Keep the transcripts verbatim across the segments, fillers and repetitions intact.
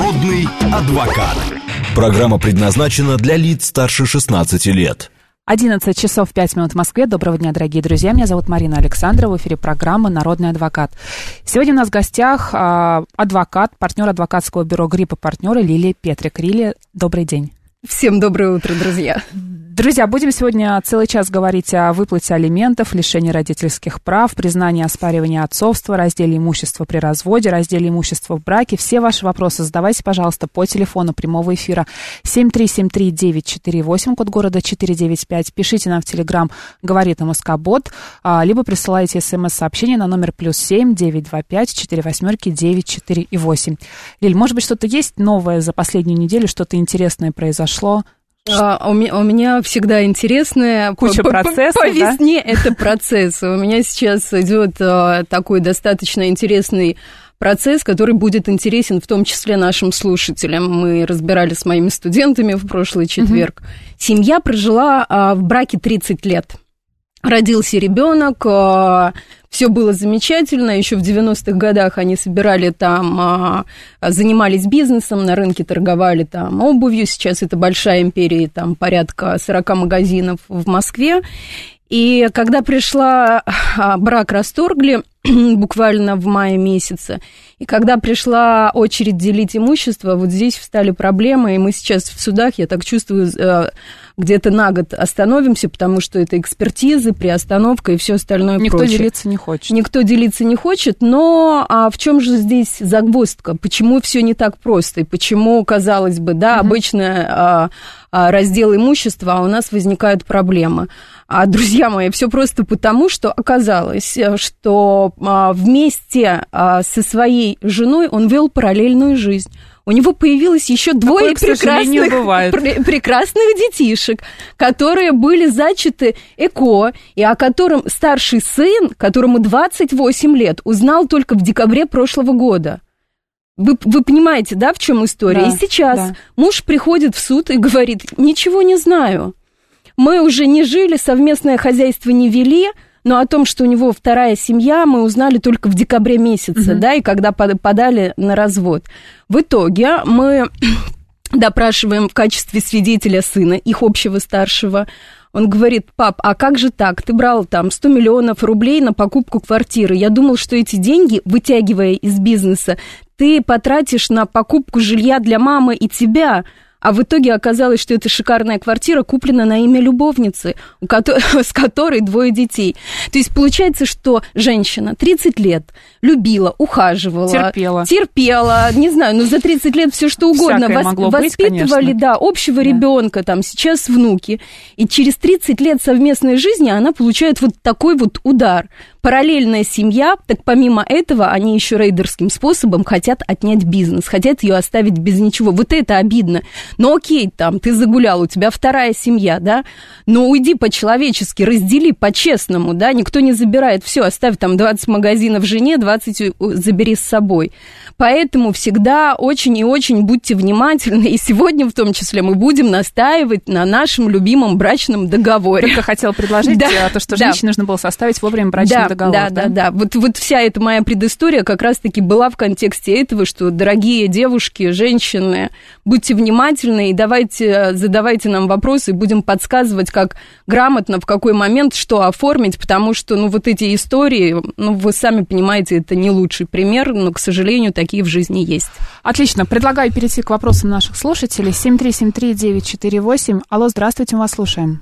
Народный адвокат. Программа предназначена для лиц старше шестнадцати лет. одиннадцать часов пять минут в Москве. Доброго дня, дорогие друзья. Меня зовут Марина Александрова. В эфире программа «Народный адвокат». Сегодня у нас в гостях а, адвокат, партнер адвокатского бюро «Грипп и партнеры» Лилия Петрик. Лилия, добрый день. Всем доброе утро, друзья. Друзья, будем сегодня целый час говорить о выплате алиментов, лишении родительских прав, признании оспаривания отцовства, разделе имущества при разводе, разделе имущества в браке. Все ваши вопросы задавайте, пожалуйста, по телефону прямого эфира семь три семь три девять четыре восемь, код города четыре девять пять. Пишите нам в Телеграм «Говорит МСК-бот», либо присылайте смс-сообщение на номер плюс семь девять два пять четыре восьмерки девять четыре восемь. Лиль, может быть, что-то есть новое за последнюю неделю, что-то интересное произошло? А, у, меня, у меня всегда интересная куча по, процессов, по, по да? весне это процесс. У меня сейчас идет а, такой достаточно интересный процесс, который будет интересен в том числе нашим слушателям. Мы разбирали с моими студентами в прошлый четверг. Mm-hmm. Семья прожила а, в браке тридцать лет. Родился ребенок, все было замечательно. Еще в девяностых годах они собирали там, занимались бизнесом, на рынке торговали там обувью. Сейчас это большая империя, там порядка сорок магазинов в Москве. И когда пришла, брак расторгли буквально в мае месяце, и когда пришла очередь делить имущество, вот здесь встали проблемы, и мы сейчас в судах, я так чувствую, где-то на год остановимся, потому что это экспертизы, приостановка и все остальное Никто прочее. делиться не хочет. Никто делиться не хочет, но а в чем же здесь загвоздка? Почему все не так просто? И почему, казалось бы, да, угу. обычно а, а, раздел имущества, а у нас возникают проблемы? А, друзья мои, все просто потому, что оказалось, что а, вместе а, со своей женой он вел параллельную жизнь. У него появилось еще двое Такое, прекрасных, пр- прекрасных детишек, которые были зачаты ЭКО, и о котором старший сын, которому двадцать восемь лет, узнал только в декабре прошлого года. Вы, вы понимаете, да, в чем история? Да, и сейчас да. муж приходит в суд и говорит: ничего не знаю. Мы уже не жили, совместное хозяйство не вели, но о том, что у него вторая семья, мы узнали только в декабре месяце, угу. да, и когда подали на развод. В итоге мы допрашиваем в качестве свидетеля сына, их общего старшего. Он говорит: пап, а как же так? Ты брал там сто миллионов рублей на покупку квартиры. Я думал, что эти деньги, вытягивая из бизнеса, ты потратишь на покупку жилья для мамы и тебя. А в итоге оказалось, что эта шикарная квартира куплена на имя любовницы, у которой, с которой двое детей. То есть получается, что женщина тридцать лет любила, ухаживала, терпела, терпела, не знаю, ну за тридцать лет все что угодно, Вос, воспитывали, быть, да, общего да. ребенка, там сейчас внуки, и через тридцать лет совместной жизни она получает вот такой вот удар. Параллельная семья, так помимо этого они еще рейдерским способом хотят отнять бизнес, хотят ее оставить без ничего. Вот это обидно. Ну окей, там, ты загулял, у тебя вторая семья, да, но уйди по-человечески, раздели по-честному, да, никто не забирает, все, оставь там двадцать магазинов жене, двадцать забери с собой. Поэтому всегда очень и очень будьте внимательны, и сегодня в том числе мы будем настаивать на нашем любимом брачном договоре. Только хотела предложить да, то, что женщине да. нужно было составить вовремя брачный да, договор. Да, да, да, да. Вот, вот вся эта моя предыстория как раз-таки была в контексте этого, что, дорогие девушки, женщины, будьте внимательны и давайте, задавайте нам вопросы, и будем подсказывать, как грамотно, в какой момент, что оформить, потому что, ну, вот эти истории, ну, вы сами понимаете, это не лучший пример, но, к сожалению, такие в жизни есть. Отлично. Предлагаю перейти к вопросам наших слушателей. семь три семь три девять четыре восемь. Алло, здравствуйте, мы вас слушаем.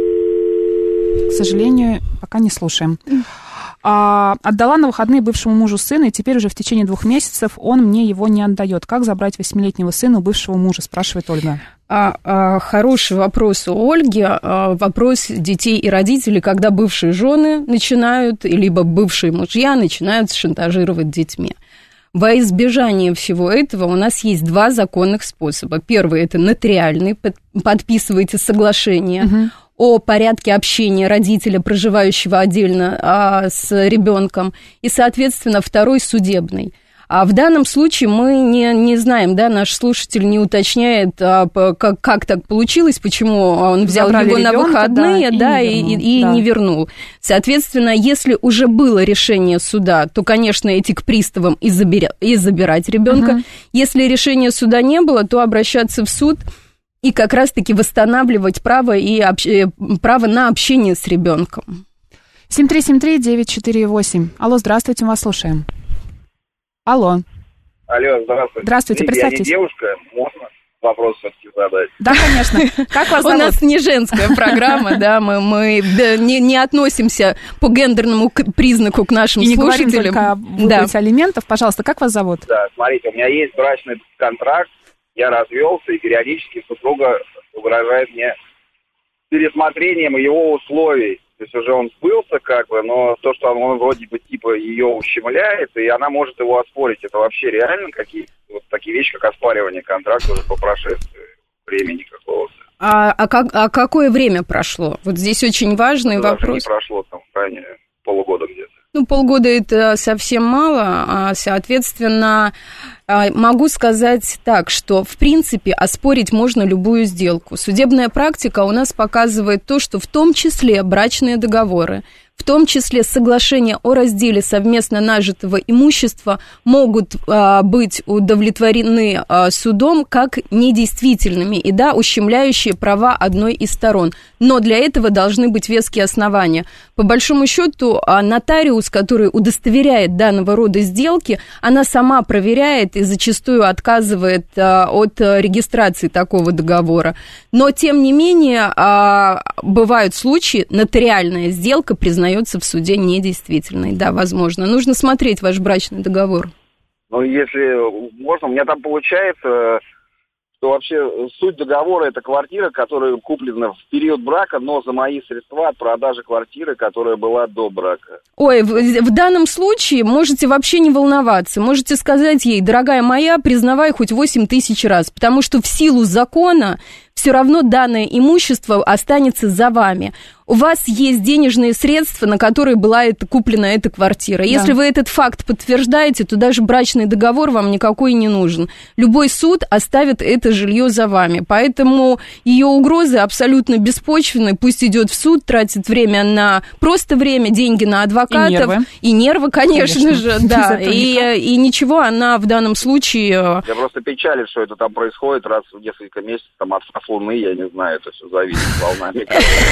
К сожалению, пока не слушаем. А, отдала на выходные бывшему мужу сына, и теперь уже в течение двух месяцев он мне его не отдает. Как забрать восьмилетнего сына у бывшего мужа, спрашивает Ольга. А, а, хороший вопрос у Ольги. А, вопрос детей и родителей, когда бывшие жены начинают, либо бывшие мужья начинают шантажировать детьми. Во избежание всего этого у нас есть два законных способа. Первый – это нотариальный, подписываете соглашение угу. о порядке общения родителя, проживающего отдельно а, с ребенком, и, соответственно, второй – судебный. А в данном случае мы не, не знаем, да, наш слушатель не уточняет, а, как, как так получилось, почему он взял Забрали его ребенка, на выходные, да, да, и, и, не, и, и да. не вернул. Соответственно, если уже было решение суда, то, конечно, идти к приставам и, заберя, и забирать ребенка. Uh-huh. Если решения суда не было, то обращаться в суд и как раз-таки восстанавливать право, и общ... право на общение с ребенком. семь три семь три девять четыре восемь. Алло, здравствуйте, мы вас слушаем. Алло. Алло, здравствуйте. Здравствуйте, представьтесь. Я не девушка, можно вопрос все-таки задать? Да, конечно. Как вас зовут? У нас не женская программа, да, мы, мы да, не, не относимся по гендерному признаку к нашим и не слушателям. говорим только о выплате да. алиментов. Пожалуйста, как вас зовут? Да, смотрите, у меня есть брачный контракт, я развелся, и периодически супруга угрожает мне пересмотрением его условий. То есть уже он сбылся, как бы, но то, что он, он вроде бы типа ее ущемляет, и она может его оспорить, это вообще реально какие вот такие вещи, как оспаривание контракта уже по прошествии времени какого-то. А, а, как, а какое время прошло? Вот здесь очень важный это вопрос. Не прошло там ранее полугода где-то. Ну, полгода это совсем мало, а, соответственно, могу сказать так, что, в принципе, оспорить можно любую сделку. Судебная практика у нас показывает то, что в том числе брачные договоры, в том числе соглашения о разделе совместно нажитого имущества могут а, быть удовлетворены а, судом как недействительными и, да, ущемляющие права одной из сторон. Но для этого должны быть веские основания. По большому счету, а, нотариус, который удостоверяет данного рода сделки, она сама проверяет и зачастую отказывает а, от регистрации такого договора. Но, тем не менее, а, бывают случаи, нотариальная сделка признается в суде недействительной. Да, возможно. Нужно смотреть ваш брачный договор. Ну, если можно, у меня там получается, что вообще суть договора – это квартира, которая куплена в период брака, но за мои средства от продажи квартиры, которая была до брака. Ой, в, в данном случае можете вообще не волноваться. Можете сказать ей: дорогая моя, признавай хоть восемь тысяч раз, потому что в силу закона все равно данное имущество останется за вами. У вас есть денежные средства, на которые была это, куплена эта квартира. Если да. вы этот факт подтверждаете, то даже брачный договор вам никакой не нужен. Любой суд оставит это жилье за вами. Поэтому ее угрозы абсолютно беспочвенны. Пусть идет в суд, тратит время на просто время, деньги на адвокатов. И нервы. И нервы, конечно, конечно. же. Да. И, и ничего она в данном случае... Я просто печален, что это там происходит раз в несколько месяцев, там от Луны, я не знаю, это все зависит волнами.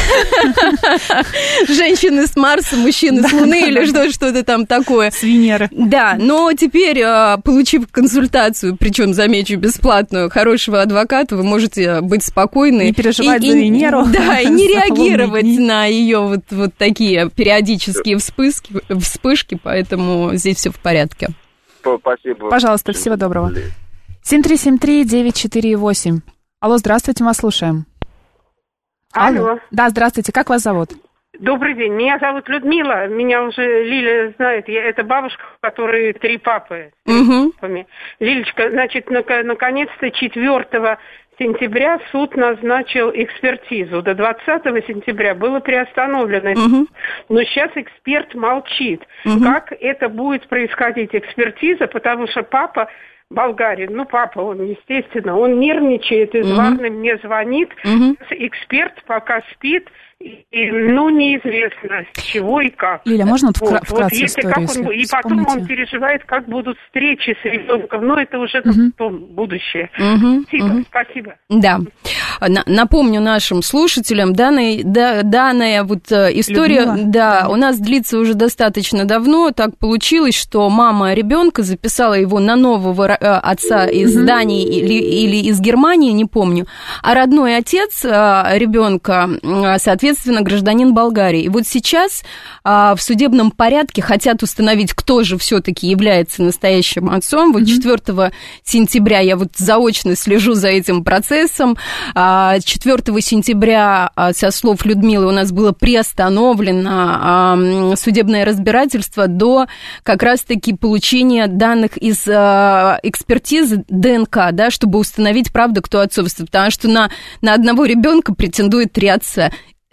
Женщины с Марса, мужчины с Луны или что, что-то там такое. С Венеры. Да, но теперь, получив консультацию, причем, замечу, бесплатную, хорошего адвоката, вы можете быть спокойны. Не переживать и, за и, Венеру. Да, и не реагировать на ее вот, вот такие периодические вспышки, вспышки, поэтому здесь все в порядке. Спасибо. Пожалуйста, всего доброго. семь три семь три девять четыре восемь. Алло, здравствуйте, мы вас слушаем. Алло. Алло. Да, здравствуйте, как вас зовут? Добрый день, меня зовут Людмила, меня уже Лиля знает, я, это бабушка, у которой три папы. Угу. Лилечка, значит, наконец-то четвёртого сентября суд назначил экспертизу. До двадцатого сентября было приостановлено. Угу. Но сейчас эксперт молчит. Угу. Как это будет происходить, экспертиза, потому что папа болгарин, ну, папа, он, естественно, он нервничает, и звонный mm-hmm. мне звонит, mm-hmm. эксперт пока спит, и, и, ну, неизвестно, с чего и как. Лиля, можно вот, вот вкратце вот, если историю, как он, если и потом вспомните. Он переживает, как будут встречи с ребенком, но это уже mm-hmm. потом, будущее. Mm-hmm. Спасибо, mm-hmm. спасибо. Да. Напомню нашим слушателям, данная, да, данная вот история, да, да, у нас длится уже достаточно давно. Так получилось, что мама ребенка записала его на нового отца из mm-hmm. Дании или, или из Германии, не помню, а родной отец ребенка, соответственно, гражданин Болгарии. И вот сейчас в судебном порядке хотят установить, кто же все-таки является настоящим отцом. Вот mm-hmm. четвёртого сентября я вот заочно слежу за этим процессом. четвёртого сентября, со слов Людмилы, у нас было приостановлено судебное разбирательство до как раз-таки получения данных из экспертизы ДНК, да, чтобы установить, правда, кто отцовствует, потому что на, на одного ребенка претендует три отца.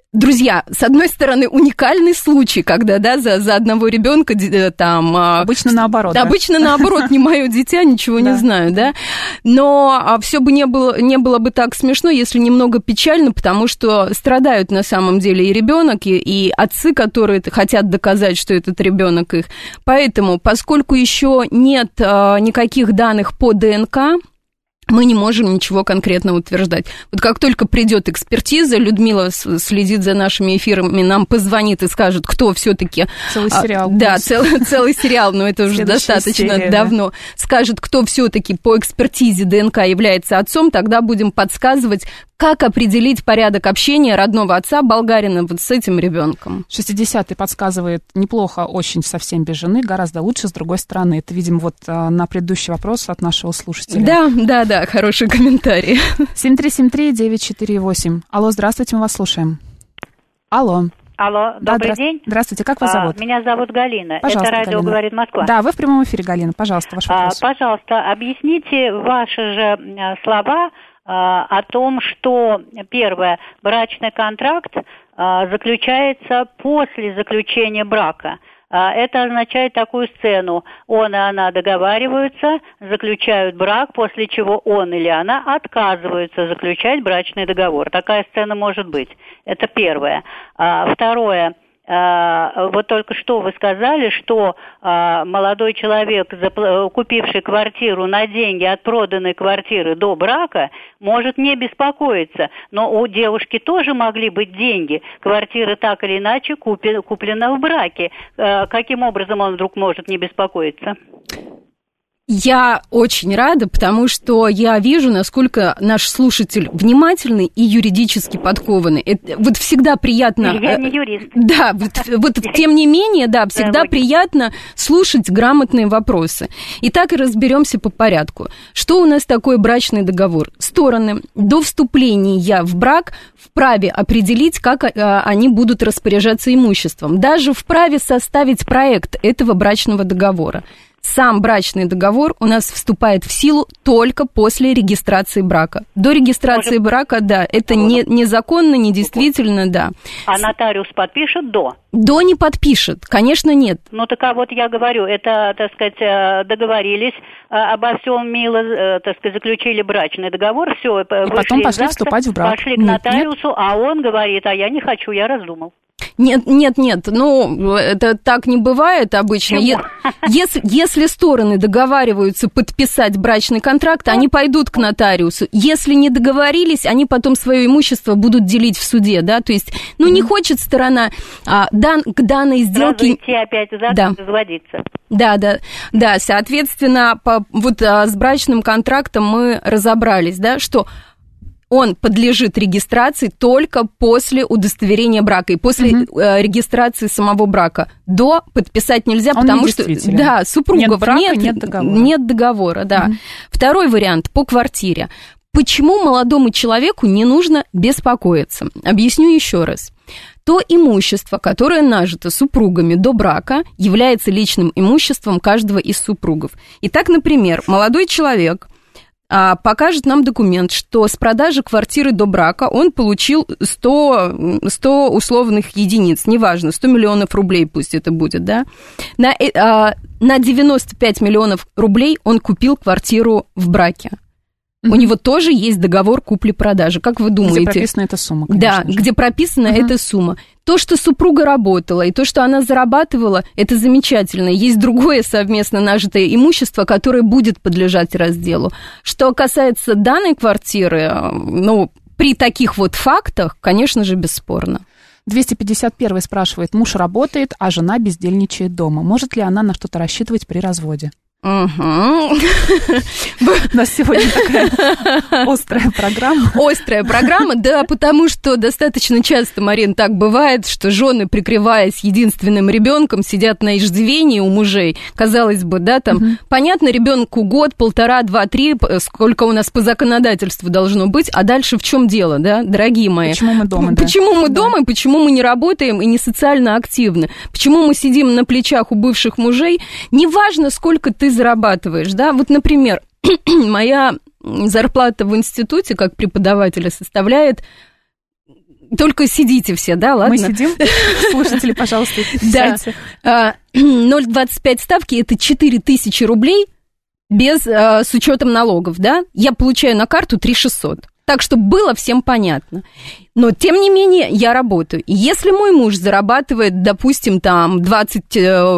Друзья, с одной стороны, уникальный случай, когда, да, за, за одного ребенка там... Обычно наоборот. Да, да? Обычно наоборот, не мое дитя, ничего не знаю, да. Но все бы не было, не было бы так смешно, если немного печально, потому что страдают на самом деле и ребенок, и, и отцы, которые хотят доказать, что этот ребенок их. Поэтому, поскольку еще нет никаких данных по ДНК, мы не можем ничего конкретно утверждать. Вот как только придет экспертиза, Людмила следит за нашими эфирами, нам позвонит и скажет, кто все-таки... Целый сериал. А, да, целый, целый сериал, но это уже достаточно серия, давно. Да. Скажет, кто все-таки по экспертизе ДНК является отцом, тогда будем подсказывать, как определить порядок общения родного отца болгарина вот с этим ребенком. шестидесятый подсказывает неплохо, очень совсем без жены, гораздо лучше с другой стороны. Это, видимо, вот на предыдущий вопрос от нашего слушателя. Да, да, да, хороший комментарий. семь три семь три девять четыре восемь. Алло, здравствуйте, мы вас слушаем. Алло. Алло, да, добрый здра... день. Здравствуйте, как вас зовут? А, меня зовут Галина. Пожалуйста, Это радио Галина. «Говорит Москва». Да, вы в прямом эфире, Галина. Пожалуйста, ваш вопрос. А, пожалуйста, объясните ваши же слова а, о том, что, первое, брачный контракт а, заключается после заключения брака. Это означает такую сцену. Он и она договариваются, заключают брак, после чего он или она отказываются заключать брачный договор. Такая сцена может быть. Это первое. Второе. Вот только что вы сказали, что молодой человек, купивший квартиру на деньги от проданной квартиры до брака, может не беспокоиться. Но у девушки тоже могли быть деньги. Квартира так или иначе куплена в браке. Каким образом он вдруг может не беспокоиться? Я очень рада, потому что я вижу, насколько наш слушатель внимательный и юридически подкованный. Это, вот всегда приятно... Я не юрист. Да, вот, вот тем не менее, да, всегда да, приятно слушать грамотные вопросы. Итак, и разберемся по порядку. Что у нас такое брачный договор? Стороны до вступления в брак вправе определить, как они будут распоряжаться имуществом. Даже вправе составить проект этого брачного договора. Сам брачный договор у нас вступает в силу только после регистрации брака. До регистрации Может... брака, да, это не, незаконно, недействительно, да. А нотариус подпишет до? До не подпишет, конечно, нет. Ну, так а вот я говорю, это, так сказать, договорились обо всем мило, так сказать, заключили брачный договор, все, и потом пошли ЗАГСа, вступать в брак. Пошли к нет, нотариусу, нет. А он говорит, а я не хочу, я раздумал. Нет, нет, нет, ну, это так не бывает обычно. Е- если, если стороны договариваются подписать брачный контракт, они пойдут к нотариусу. Если не договорились, они потом свое имущество будут делить в суде, да, то есть, ну, не хочет сторона а, дан, к данной сделке... идти опять в ЗАГС, да. разводиться. Да, да, да, соответственно, по, вот а, с брачным контрактом мы разобрались, да, что... Он подлежит регистрации только после удостоверения брака и после угу. э, регистрации самого брака. До подписать нельзя, Он потому что да, супругов нет, брака, нет, нет договора. Нет договора, да. Угу. Второй вариант по квартире. Почему молодому человеку не нужно беспокоиться? Объясню еще раз. То имущество, которое нажито супругами до брака, является личным имуществом каждого из супругов. Итак, например, молодой человек покажет нам документ, что с продажи квартиры до брака он получил сто, сто условных единиц, неважно, сто миллионов рублей пусть это будет, да. На, на девяносто пять миллионов рублей он купил квартиру в браке. Mm-hmm. У него тоже есть договор купли-продажи. Как вы думаете? Где прописана эта сумма, конечно Да, же. где прописана mm-hmm. эта сумма. То, что супруга работала, и то, что она зарабатывала, это замечательно. Есть другое совместно нажитое имущество, которое будет подлежать разделу. Что касается данной квартиры, ну, при таких вот фактах, конечно же, бесспорно. двести пятьдесят первый спрашивает, муж работает, а жена бездельничает дома. Может ли она на что-то рассчитывать при разводе? Угу. У нас сегодня такая острая программа. Острая программа, да, потому что достаточно часто, Марин, так бывает, что жены, прикрываясь единственным ребенком, сидят на иждивении у мужей. Казалось бы, да, там, угу. понятно, ребенку год, полтора, два, три, сколько у нас по законодательству должно быть, а дальше в чем дело, да, дорогие мои? Почему мы дома, да? Почему мы да. дома, и почему мы не работаем и не социально активны? Почему мы сидим на плечах у бывших мужей? Неважно, сколько ты зарабатываешь, да, вот, например, моя зарплата в институте как преподавателя составляет только сидите все, да, ладно? Мы сидим. Слушатели, пожалуйста, да. ноль двадцать пять ставки – это четыре тысячи рублей без, с учетом налогов, да? Я получаю на карту три тысячи шестьсот. Так, чтобы было всем понятно. Но, тем не менее, я работаю. И если мой муж зарабатывает, допустим, там двадцать,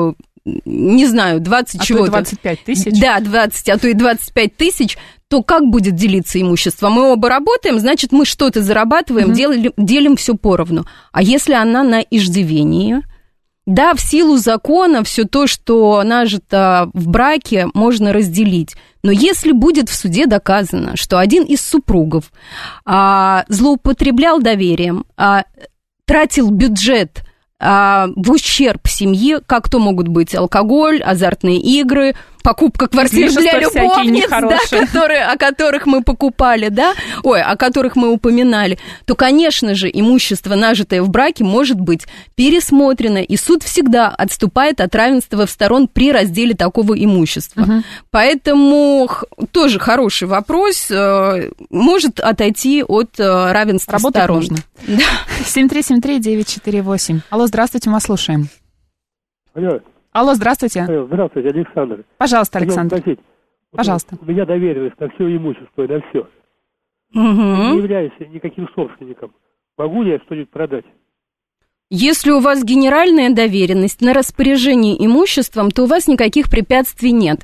не знаю, двадцать а чего-то. А то и двадцать пять тысяч. Да, двадцать, а то и двадцать пять тысяч, то как будет делиться имущество? Мы оба работаем, значит, мы что-то зарабатываем, mm-hmm. делим, делим все поровну. А если она на иждивении? Да, в силу закона все то, что нажито в браке, можно разделить. Но если будет в суде доказано, что один из супругов а, злоупотреблял доверием, а, тратил бюджет а, в ущерб семье, как то могут быть алкоголь, азартные игры, покупка квартир для любовниц, да, которые, о которых мы покупали, да, ой, о которых мы упоминали, то, конечно же, имущество, нажитое в браке, может быть пересмотрено, и суд всегда отступает от равенства сторон при разделе такого имущества. Угу. Поэтому тоже хороший вопрос, может отойти от равенства Работать сторон. Можно. Да. семь три семь три девять четыре восемь. Алло, здравствуйте, мы вас слушаем. Алло. Алло, здравствуйте. Алло, здравствуйте, Александр. Пожалуйста, Александр. Спросить, Пожалуйста. Вот у меня доверенность на все имущество и на все. Угу. Не являюсь никаким собственником. Могу ли я что-нибудь продать? Если у вас генеральная доверенность на распоряжение имуществом, то у вас никаких препятствий нет.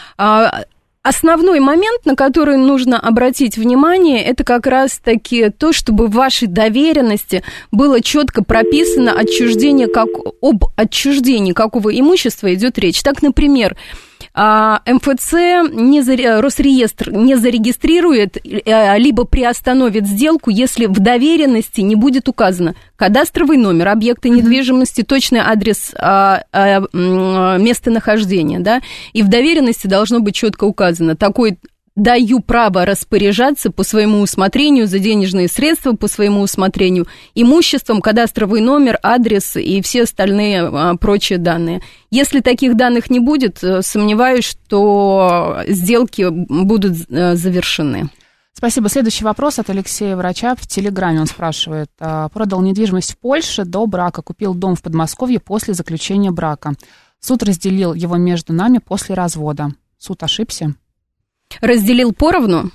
Основной момент, на который нужно обратить внимание, это как раз-таки то, чтобы в вашей доверенности было четко прописано отчуждение, как, об отчуждении какого имущества идет речь. Так, например, эм эф цэ, не за, Росреестр не зарегистрирует либо приостановит сделку, если в доверенности не будет указано кадастровый номер объекта недвижимости, точный адрес а, а, местонахождения, да, и в доверенности должно быть четко указано такой. Даю право распоряжаться по своему усмотрению за денежные средства, по своему усмотрению, имуществом, кадастровый номер, адрес и все остальные а, прочие данные. Если таких данных не будет, сомневаюсь, что сделки будут а, завершены. Спасибо. Следующий вопрос от Алексея Врача в Телеграме. Он спрашивает. Продал недвижимость в Польше до брака, купил дом в Подмосковье после заключения брака. Суд разделил его между нами после развода. Суд ошибся? Разделил поровну?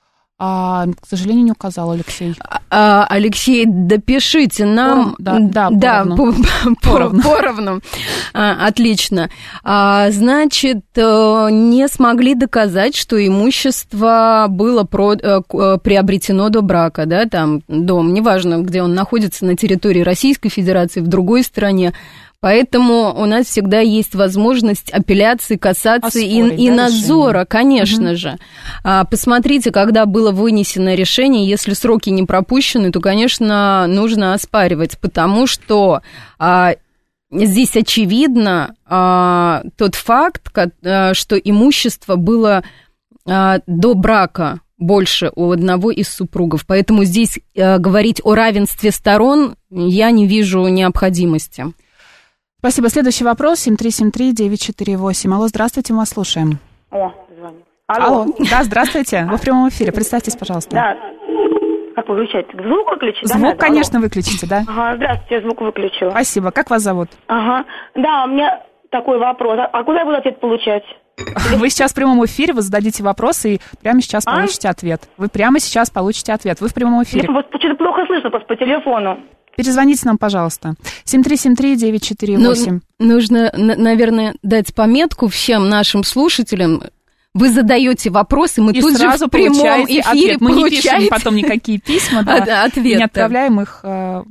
А, к сожалению, не указал Алексей. А, Алексей, допишите нам. Поров... Да, да, поровну. Да, поровну. Поровну. А, отлично. А, значит, не смогли доказать, что имущество было про... приобретено до брака, да, там дом, неважно, где он находится, на территории Российской Федерации, в другой стране. Поэтому у нас всегда есть возможность апелляции, кассации и, и да, надзора, решение. Конечно угу. же. А, посмотрите, когда было вынесено решение, если сроки не пропущены, то, конечно, нужно оспаривать, потому что а, здесь очевидно а, тот факт, а, что имущество было а, до брака больше у одного из супругов. Поэтому здесь а, говорить о равенстве сторон я не вижу необходимости. Спасибо. Следующий вопрос. семь три семь три девять четыре восемь. Алло, здравствуйте, мы вас слушаем. О, звоню. Алло. Алло. Да, здравствуйте. Вы в прямом эфире. Представьтесь, пожалуйста. Да. Как выключать? Звук выключить? Звук, да, конечно, алло. Выключите, да. Ага, здравствуйте, я звук выключила. Спасибо. Как вас зовут? Ага. Да, у меня такой вопрос. А куда я буду ответ получать? Вы сейчас в прямом эфире, вы зададите вопрос и прямо сейчас а? получите ответ. Вы прямо сейчас получите ответ. Вы в прямом эфире. Мне что-то плохо слышно просто по телефону. Перезвоните нам, пожалуйста. семь три семь три девять четыре восемь. Ну, нужно, наверное, дать пометку всем нашим слушателям. Вы задаете вопросы, мы и тут же в прямом эфире ответ. Мы не пишем потом никакие письма, да, не отправляем их.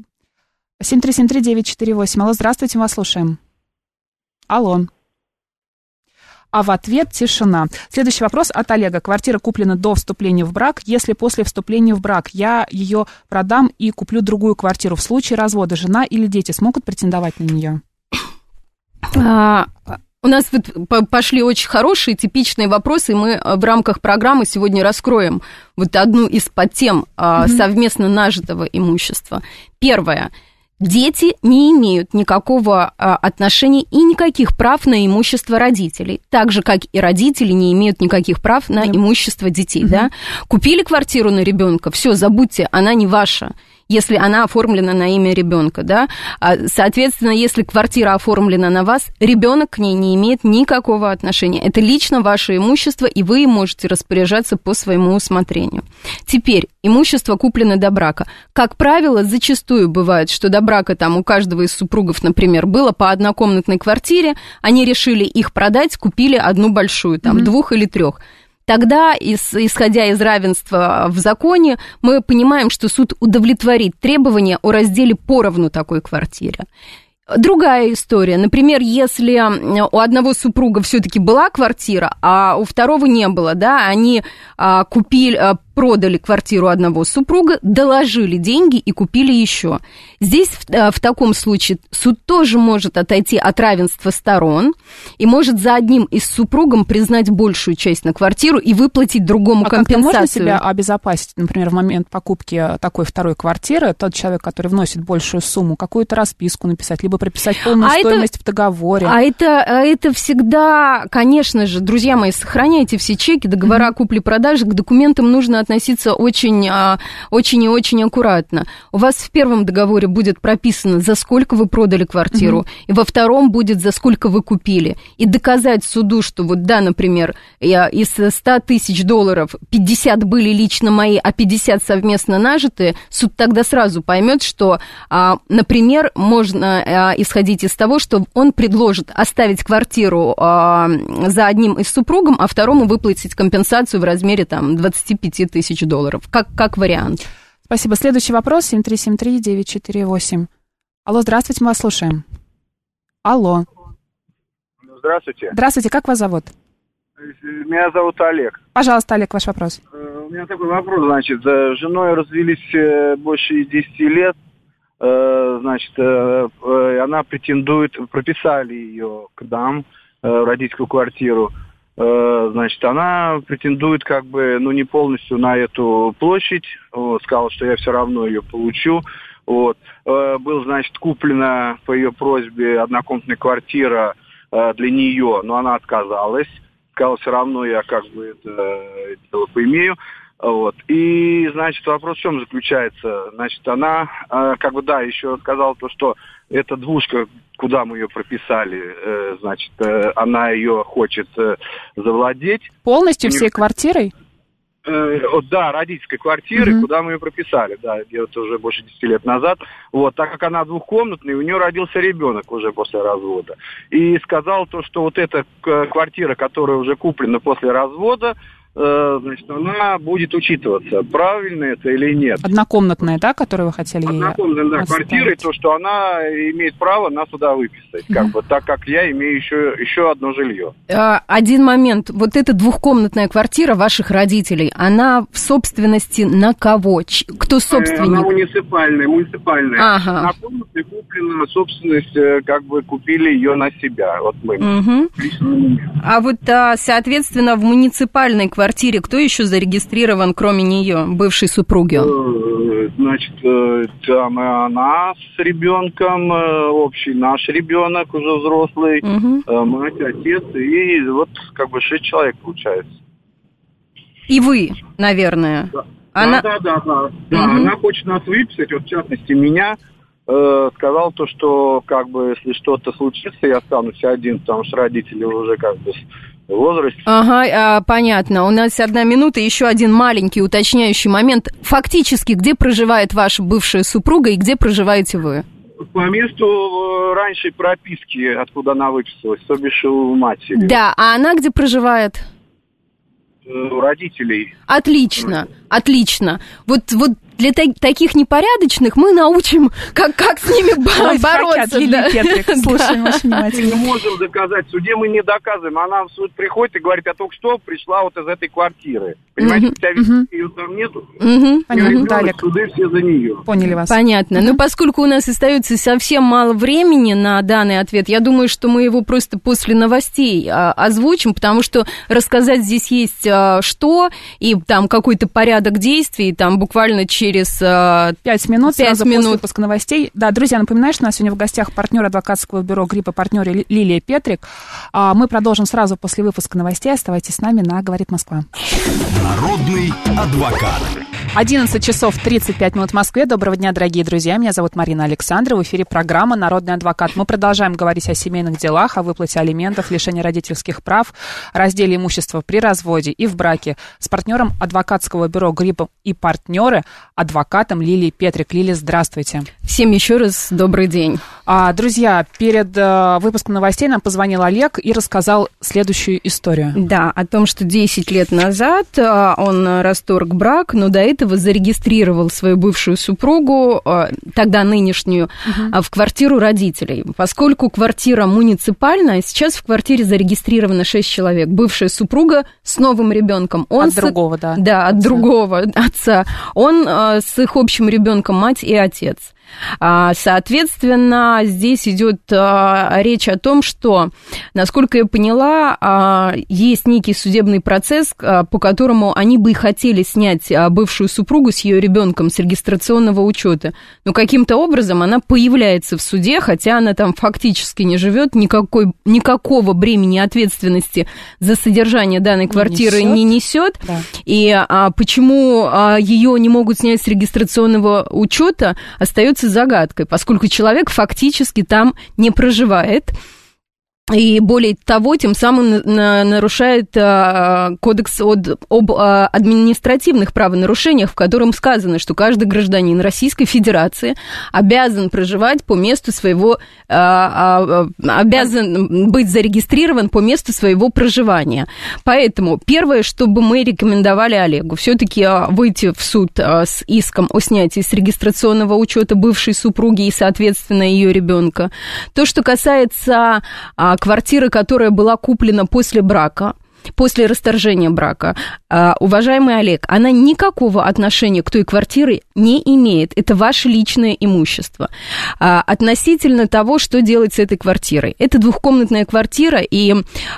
семь три семь три девять четыре восемь. Алло, здравствуйте, мы вас слушаем. Алло. А в ответ тишина. Следующий вопрос от Олега. Квартира куплена до вступления в брак. Если после вступления в брак я ее продам и куплю другую квартиру, в случае развода жена или дети смогут претендовать на нее? А, у нас вот пошли очень хорошие, типичные вопросы, и мы в рамках программы сегодня раскроем вот одну из подтем mm-hmm. совместно нажитого имущества. Первое. Дети не имеют никакого а, отношения и никаких прав на имущество родителей, так же, как и родители не имеют никаких прав на имущество детей, mm-hmm. да? Купили квартиру на ребенка, все, забудьте, она не ваша. если она оформлена на имя ребенка, да. Соответственно, если квартира оформлена на вас, ребенок к ней не имеет никакого отношения. Это лично ваше имущество, и вы им можете распоряжаться по своему усмотрению. Теперь, имущество куплено до брака. Как правило, зачастую бывает, что до брака там у каждого из супругов, например, было по однокомнатной квартире, они решили их продать, купили одну большую, там, mm-hmm. двух или трех. Тогда, исходя из равенства в законе, мы понимаем, что суд удовлетворит требования о разделе поровну такой квартиры. Другая история. Например, если у одного супруга все-таки была квартира, а у второго не было, да, они а, купили, а, продали квартиру одного супруга, доложили деньги и купили еще. Здесь в, в таком случае суд тоже может отойти от равенства сторон и может за одним из супругов признать большую часть на квартиру и выплатить другому а компенсацию. А как-то можно себя обезопасить, например, в момент покупки такой второй квартиры, тот человек, который вносит большую сумму, какую-то расписку написать, либо прописать полную а стоимость это, в договоре? А это, это всегда, конечно же, друзья мои, сохраняйте все чеки, договора mm-hmm. купли-продажи, к документам нужно относиться очень, очень и очень аккуратно. У вас в первом договоре будет прописано, за сколько вы продали квартиру, угу. и во втором будет, за сколько вы купили. И доказать суду, что вот да, например, я из ста тысяч долларов пятьдесят были лично мои, а пятьдесят совместно нажитые, суд тогда сразу поймет, что, например, можно исходить из того, что он предложит оставить квартиру за одним из супругов, а второму выплатить компенсацию в размере там двадцать пять тысяч долларов, как, как вариант. Спасибо. Следующий вопрос, семь три семь три девять четыре восемь. Алло, здравствуйте, мы вас слушаем. Алло. Здравствуйте. Здравствуйте, как вас зовут? Меня зовут Олег. Пожалуйста, Олег, ваш вопрос. У меня такой вопрос, значит, с женой развелись больше десяти лет, значит, она претендует, прописали ее к нам, в родительскую квартиру. Значит, она претендует как бы, ну, не полностью на эту площадь. Вот, сказала, что я все равно ее получу. Вот. Был, значит, куплена по ее просьбе однокомнатная квартира для нее, но она отказалась. Сказала, все равно я как бы это дело поимею. Вот. И, значит, вопрос в чем заключается? Значит, она, как бы, да, еще сказала то, что эта двушка, куда мы ее прописали, значит, она ее хочет завладеть. Полностью всей квартирой? Да, родительской квартиры, mm-hmm. куда мы ее прописали, да, где-то уже больше десяти лет назад. Вот, так как она двухкомнатная, у нее родился ребенок уже после развода. И сказал то, что вот эта квартира, которая уже куплена после развода, значит, она будет учитываться, правильно это или нет. Однокомнатная, да, которую вы хотели ей Однокомнатная, да, квартира, и то, что она имеет право нас туда выписать, как бы, так как я имею еще, еще одно жилье. Один момент. Вот эта двухкомнатная квартира ваших родителей, она в собственности на кого? Кто собственник? Она муниципальная, муниципальная. Ага. Однокомнатная куплена, собственность, как бы купили ее на себя. Вот мы. Угу. А вот, соответственно, в муниципальной квартире квартире кто еще зарегистрирован, кроме нее, бывшей супруги? Значит, там она с ребенком, общий наш ребенок, уже взрослый, угу. мать, отец, и вот как бы шесть человек получается. И вы, наверное. Да, она... да, да, да. да. да угу. Она хочет нас выписать, вот в частности меня. Э, сказал то, что как бы если что-то случится, я останусь один, потому что родители уже как бы в возрасте. Ага, а, понятно. У нас одна минута, еще один маленький уточняющий момент. Фактически, где проживает ваша бывшая супруга и где проживаете вы? По месту раньше прописки, откуда она выписалась, то бишь у матери. Да, а она где проживает? У родителей. Отлично, отлично. Вот, вот для та- таких непорядочных мы научим, как, как с ними бо- бороться. Да. Петрик, слушаем очень внимательно. Мы не можем доказать. В суде мы не доказываем. Она в суд приходит и говорит, я только что пришла вот из этой квартиры. Понимаете, у тебя ведь ее там нету. Понятно, Далек. Суды все за нее. Поняли вас. Понятно. Но поскольку у нас остается совсем мало времени на данный ответ, я думаю, что мы его просто после новостей а, озвучим, потому что рассказать здесь есть а, что, и там какой-то порядок действий, там буквально через Пять минут, пять сразу минут. после выпуска новостей. Да, друзья, напоминаю, что у нас сегодня в гостях партнер адвокатского бюро «Грипп» и партнер Лилия Петрик. Мы продолжим сразу после выпуска новостей. Оставайтесь с нами на «Говорит Москва». Народный адвокат. одиннадцать часов тридцать пять минут в Москве. Доброго дня, дорогие друзья. Меня зовут Марина Александрова. В эфире программа «Народный адвокат». Мы продолжаем говорить о семейных делах, о выплате алиментов, лишении родительских прав, разделе имущества при разводе и в браке с партнером адвокатского бюро «Грибов и партнеры», адвокатом Лилией Петрик. Лилия, здравствуйте. Всем еще раз добрый день. А, друзья, перед а, выпуском новостей нам позвонил Олег и рассказал следующую историю. Да, о том, что десять лет назад а, он расторг брак, но до этого зарегистрировал свою бывшую супругу, тогда нынешнюю, uh-huh. в квартиру родителей. Поскольку квартира муниципальная, сейчас в квартире зарегистрировано шесть человек. Бывшая супруга с новым ребенком. Он от с... другого, да. Да, от отца. другого отца. Он с их общим ребенком мать и отец. Соответственно, здесь идет речь о том, что, насколько я поняла, есть некий судебный процесс, по которому они бы и хотели снять бывшую супругу с ее ребенком с регистрационного учета. Но каким-то образом она появляется в суде, хотя она там фактически не живет, никакой, никакого бремени ответственности за содержание данной квартиры не несет. Да. И а, почему а, ее не могут снять с регистрационного учета, остается загадкой, поскольку человек фактически там не проживает. И более того, тем самым нарушает кодекс об административных правонарушениях, в котором сказано, что каждый гражданин Российской Федерации обязан проживать по месту своего, обязан быть зарегистрирован по месту своего проживания. Поэтому первое, что бы мы рекомендовали Олегу, все-таки выйти в суд с иском о снятии с регистрационного учета бывшей супруги и, соответственно, ее ребенка. То, что касается квартира, которая была куплена после брака, после расторжения брака, уважаемый Олег, она никакого отношения к той квартире не имеет. Это ваше личное имущество. Относительно того, что делать с этой квартирой. Это двухкомнатная квартира, и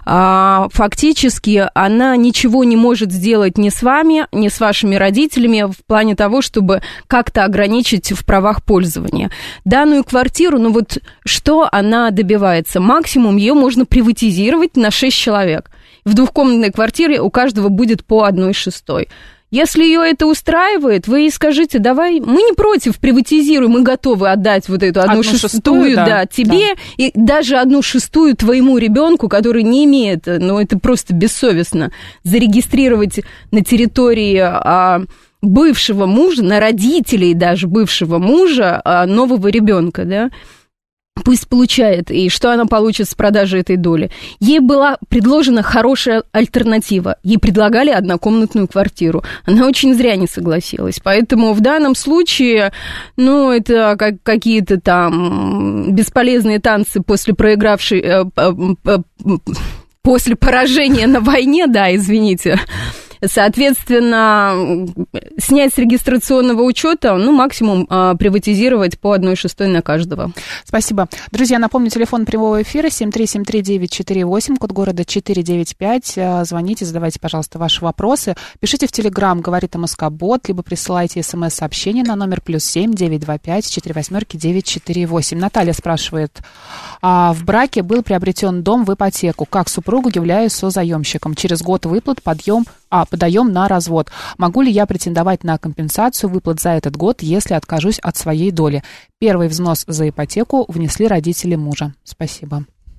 фактически она ничего не может сделать ни с вами, ни с вашими родителями в плане того, чтобы как-то ограничить в правах пользования. Данную квартиру, ну вот что она добивается? Максимум ее можно приватизировать на шесть человек. В двухкомнатной квартире у каждого будет по одной шестой. Если ее это устраивает, вы ей скажите, давай, мы не против, приватизируй, мы готовы отдать вот эту одну, одну шестую, шестую да, да, тебе, да. И даже одну шестую твоему ребенку, который не имеет, ну это просто бессовестно, зарегистрировать на территории а, бывшего мужа, на родителей даже бывшего мужа а, нового ребенка, да. Пусть получает, и что она получит с продажи этой доли. Ей была предложена хорошая альтернатива. Ей предлагали однокомнатную квартиру. Она очень зря не согласилась. Поэтому в данном случае, ну, это как, какие-то там бесполезные танцы после проигравшей... Э, э, э, после поражения на войне, да, извините... Соответственно, снять с регистрационного учета, ну, максимум а, приватизировать по одной шестой на каждого. Спасибо. Друзья, напомню, телефон прямого эфира семь три семь три девять четыре восемь, код города четыре девять пять. Звоните, задавайте, пожалуйста, ваши вопросы. Пишите в Телеграм, говорит МСК-бот, либо присылайте смс-сообщение на номер плюс семь девять два пять четыре восьмерки девять четыре восемь. Наталья спрашивает, а в браке был приобретен дом в ипотеку. Как супругу являюсь созаемщиком. Через год выплат подъем А, подаем на развод. Могу ли я претендовать на компенсацию выплат за этот год, если откажусь от своей доли? Первый взнос за ипотеку внесли родители мужа. Спасибо.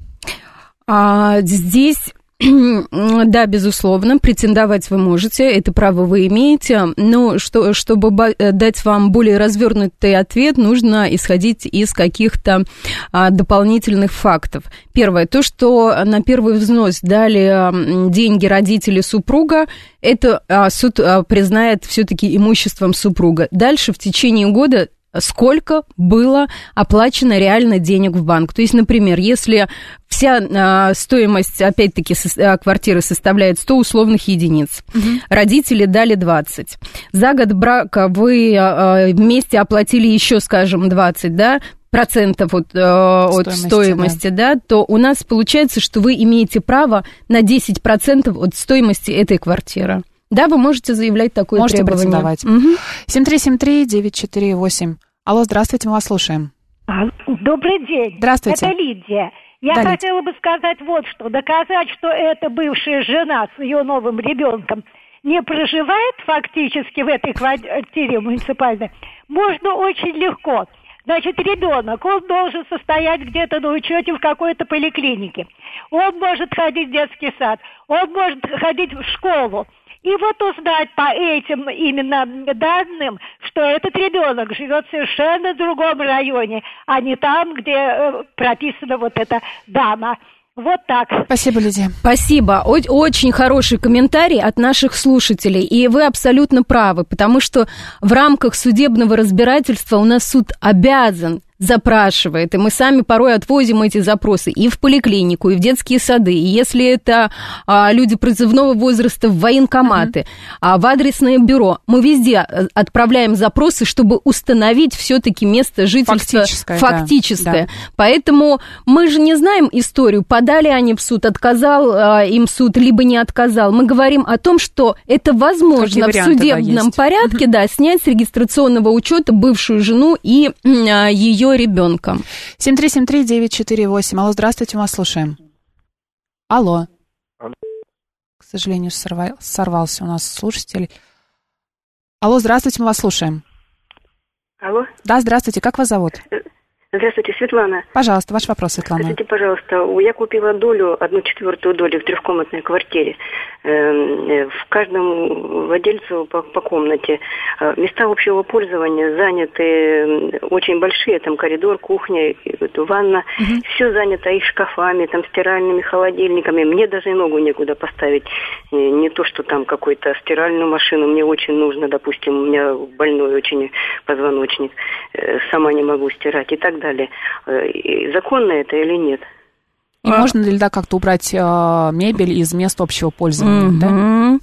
А, здесь... Да, безусловно, претендовать вы можете, это право вы имеете, но что, чтобы дать вам более развернутый ответ, нужно исходить из каких-то а, дополнительных фактов. Первое, то, что на первый взнос дали а, деньги родители супруга, это а, суд а, признает все-таки имуществом супруга. Дальше в течение года сколько было оплачено реально денег в банк. То есть, например, если вся а, стоимость, опять-таки, со, а, квартиры составляет сто условных единиц, угу. Родители дали двадцать. За год брака вы а, вместе оплатили еще, скажем, двадцать, да, процентов от, э, от стоимости, стоимости да. Да, то у нас получается, что вы имеете право на десять процентов от стоимости этой квартиры. Да, вы можете заявлять такое можете требование. Можете претендовать. Угу. семь три семь три девять четыре восемь. Алло, здравствуйте, мы вас слушаем. Добрый день. Здравствуйте. Это Лидия. Я да, хотела бы сказать вот что. Доказать, что это бывшая жена с ее новым ребенком не проживает фактически в этой квартире муниципальной, можно очень легко. Значит, ребенок, он должен состоять где-то на учете в какой-то поликлинике. Он может ходить в детский сад, он может ходить в школу. И вот узнать по этим именно данным, что этот ребенок живет в совершенно другом районе, а не там, где э, прописана вот эта дама. Вот так. Спасибо, Лидия. Спасибо. О- очень хороший комментарий от наших слушателей. И вы абсолютно правы, потому что в рамках судебного разбирательства у нас суд обязан запрашивает, и мы сами порой отвозим эти запросы и в поликлинику, и в детские сады, и если это а, люди призывного возраста, в военкоматы, mm-hmm. а в адресное бюро, мы везде отправляем запросы, чтобы установить все-таки место жительства фактическое. фактическое. Да. Поэтому мы же не знаем историю, подали они в суд, отказал а, им суд, либо не отказал. Мы говорим о том, что это возможно в судебном порядке, mm-hmm. да, снять с регистрационного учета бывшую жену и а, ее ребенка. семь три семь три девять четыре восемь. Алло, здравствуйте, мы вас слушаем. Алло. Алло. К сожалению, сорва... сорвался у нас слушатель. Алло, здравствуйте, мы вас слушаем. Алло. Да, здравствуйте, как вас зовут? Здравствуйте, Светлана. Пожалуйста, ваш вопрос, Светлана. Скажите, пожалуйста, я купила долю, одну четвертую долю в трехкомнатной квартире. В каждом владельцу по, по комнате. Места общего пользования заняты очень большие, там коридор, кухня, ванна. Угу. Все занято и шкафами, там стиральными, холодильниками. Мне даже и ногу некуда поставить. Не то, что там какую-то стиральную машину мне очень нужно, допустим, у меня больной очень позвоночник. Сама не могу стирать и так далее. Законно это или нет? И а... можно ли, да, как-то убрать э, мебель из мест общего пользования, mm-hmm. да?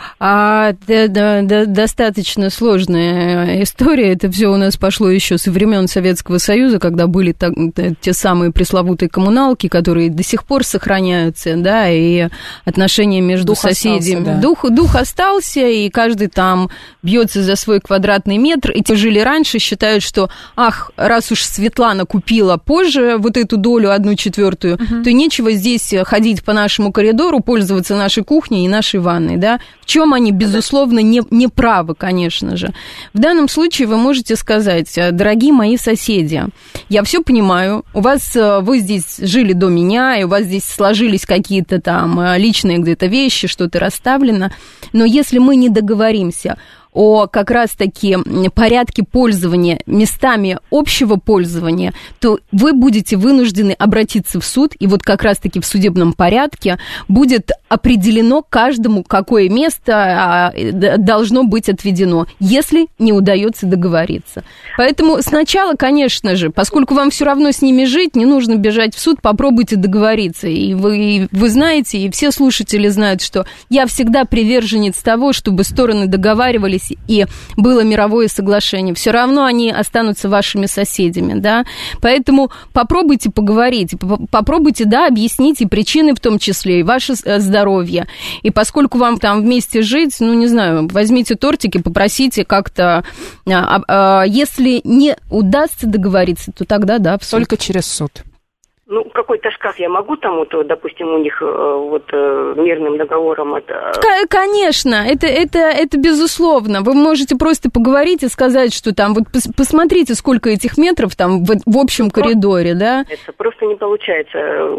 А, да, да, да, достаточно сложная история. Это все у нас пошло еще со времен Советского Союза, когда были так, те самые пресловутые коммуналки, которые до сих пор сохраняются, да, и отношения между дух соседями. Остался, да. дух, дух остался, и каждый там бьется за свой квадратный метр. И те жили раньше, считают, что, ах, раз уж Светлана купила позже вот эту долю, одну четвертую, угу. то нечего здесь ходить по нашему коридору, пользоваться нашей кухней и нашей ванной, да. В чем они, безусловно, не, не правы, конечно же. В данном случае вы можете сказать: дорогие мои соседи, я все понимаю, у вас, вы здесь жили до меня, и у вас здесь сложились какие-то там личные где-то вещи, что-то расставлено, но если мы не договоримся о как раз-таки порядке пользования местами общего пользования, то вы будете вынуждены обратиться в суд, и вот как раз-таки в судебном порядке будет определено каждому, какое место должно быть отведено, если не удается договориться. Поэтому сначала, конечно же, поскольку вам все равно с ними жить, не нужно бежать в суд, попробуйте договориться. И вы, вы знаете, и все слушатели знают, что я всегда приверженец того, чтобы стороны договаривались, и было мировое соглашение, все равно они останутся вашими соседями, да, поэтому попробуйте поговорить, попробуйте, да, объяснить и причины в том числе, и ваше здоровье, и поскольку вам там вместе жить, ну, не знаю, возьмите тортик и попросите как-то, а, а, если не удастся договориться, то тогда, да, в суд. Только через суд. Ну, какой-то шкаф я могу там, вот, допустим, у них вот мирным договором это... Конечно, это, это, это безусловно. Вы можете просто поговорить и сказать, что там, вот посмотрите, сколько этих метров там в, в общем просто коридоре, да? Это просто не получается.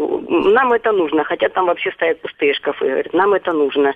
Нам это нужно, хотя там вообще стоят пустые шкафы. Говорят, нам это нужно.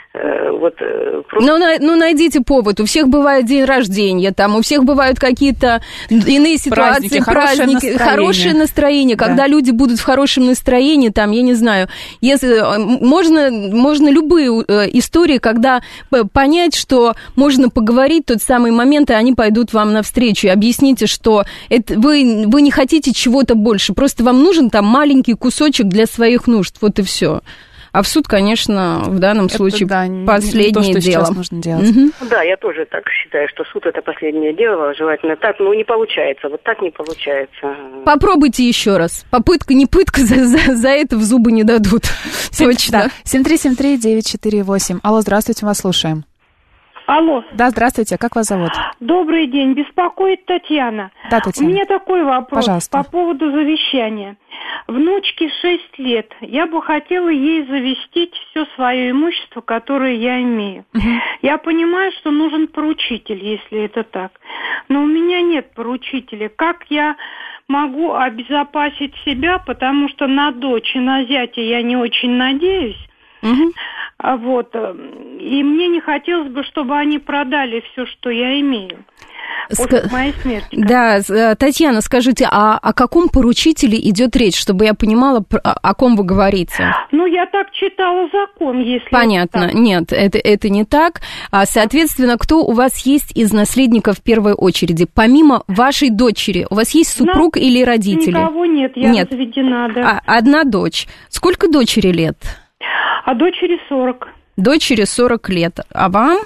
Вот, просто... ну, на, ну, найдите повод. У всех бывает день рождения, там, у всех бывают какие-то иные ситуации, праздники, праздники, хорошее настроение, хорошее настроение да. Когда люди будут в хорошем настроении, там, я не знаю, если можно, можно любые истории, когда понять, что можно поговорить тот самый момент, и они пойдут вам навстречу, и объясните, что это, вы, вы не хотите чего-то больше, просто вам нужен там маленький кусочек для своих нужд, вот и все. А в суд, конечно, в данном это, случае да, последнее то, что дело. Сейчас нужно делать. Угу. Да, я тоже так считаю, что суд это последнее дело, желательно так, но не получается, вот так не получается. Попробуйте еще раз. Попытка не пытка, за, за, за это в зубы не дадут. Точно. семь три семь три девять четыре восемь. Алло, здравствуйте, мы вас слушаем. Алло. Да, здравствуйте, как вас зовут? Добрый день, беспокоит Татьяна. Да, Татьяна. У меня такой вопрос. Пожалуйста. По поводу завещания. Внучке шесть лет. Я бы хотела ей завестить все свое имущество, которое я имею. Угу. Я понимаю, что нужен поручитель, если это так. Но у меня нет поручителя. Как я могу обезопасить себя, потому что на дочь и на зятя я не очень надеюсь. Угу. А вот, и мне не хотелось бы, чтобы они продали все, что я имею после Ск... моей смерти. Да, Татьяна, скажите, а о каком поручителе идет речь, чтобы я понимала, о ком вы говорите? Ну, я так читала закон, если... Понятно, нет, это, это не так. Соответственно, кто у вас есть из наследников в первой очереди? Помимо вашей дочери, у вас есть супруг Но или родители? Никого нет, я нет. разведена, да. А, одна дочь. Сколько дочери лет? А дочери сорок. Дочери сорок лет. А вам?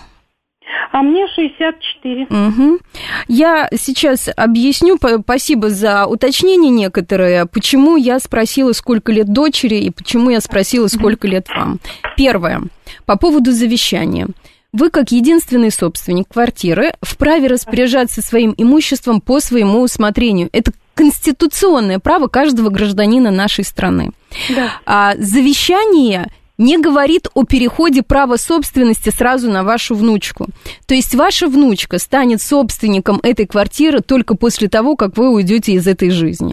А мне шестьдесят четыре. Угу. Я сейчас объясню, спасибо за уточнение некоторые, почему я спросила, сколько лет дочери, и почему я спросила, сколько лет вам. Первое. По поводу завещания. Вы, как единственный собственник квартиры, вправе распоряжаться своим имуществом по своему усмотрению. Это конституционное право каждого гражданина нашей страны. Да. А завещание не говорит о переходе права собственности сразу на вашу внучку. То есть ваша внучка станет собственником этой квартиры только после того, как вы уйдете из этой жизни.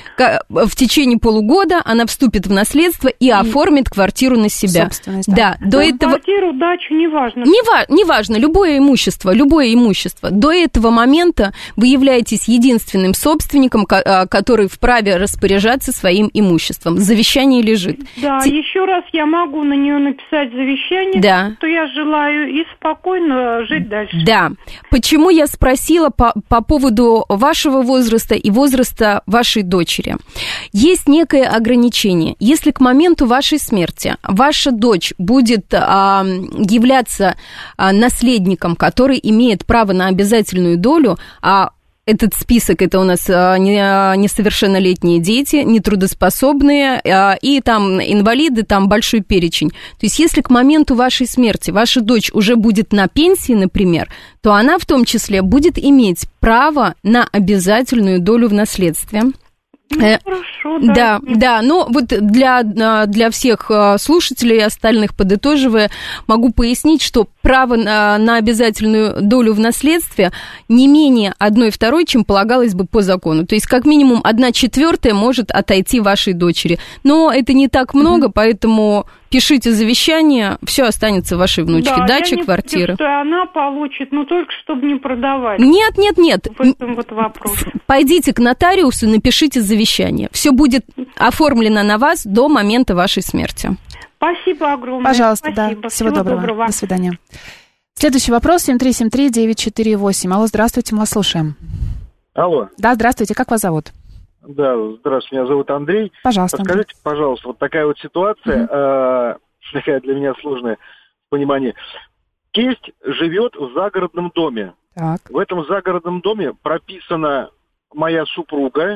В течение полугода она вступит в наследство и, и оформит квартиру на себя. Собственность, да. Да, до ну, этого... Квартиру, дачу, неважно. Не, неважно, любое имущество, любое имущество. До этого момента вы являетесь единственным собственником, который вправе распоряжаться своим имуществом. Завещание лежит. Да, Т... еще раз я могу на нее написать завещание, да. что я желаю и спокойно жить дальше. Да. Почему я спросила по, по поводу вашего возраста и возраста вашей дочери? Есть некое ограничение. Если к моменту вашей смерти ваша дочь будет а, являться а, наследником, который имеет право на обязательную долю, а этот список, это у нас а, не, а, несовершеннолетние дети, нетрудоспособные а, и там инвалиды, там большой перечень. То есть если к моменту вашей смерти ваша дочь уже будет на пенсии, например, то она в том числе будет иметь право на обязательную долю в наследстве. Ну, хорошо, да. Да, да, но вот для, для всех слушателей и остальных, подытоживая, могу пояснить, что право на, на обязательную долю в наследстве не менее одной второй, чем полагалось бы по закону. То есть, как минимум, одна четвертая может отойти вашей дочери. Но это не так много, mm-hmm. поэтому пишите завещание, все останется вашей внучке. Да, дача, я не квартира. Против, что она получит, но только чтобы не продавать. Нет, нет, нет. В этом вот вопрос. Пойдите к нотариусу, напишите завещание. Все будет оформлено на вас до момента вашей смерти. Спасибо огромное. Пожалуйста, Спасибо. да. Всего, Всего доброго. доброго. До свидания. Следующий вопрос семь три семь три девять четыре восемь. Алло, здравствуйте, мы вас слушаем. Алло. Да, здравствуйте, как вас зовут? Да, здравствуйте, меня зовут Андрей. Пожалуйста. Расскажите, Андрей. пожалуйста, вот такая вот ситуация, mm-hmm. э, такая для меня сложная в понимании. Тесть живет в загородном доме. Так. В этом загородном доме прописана моя супруга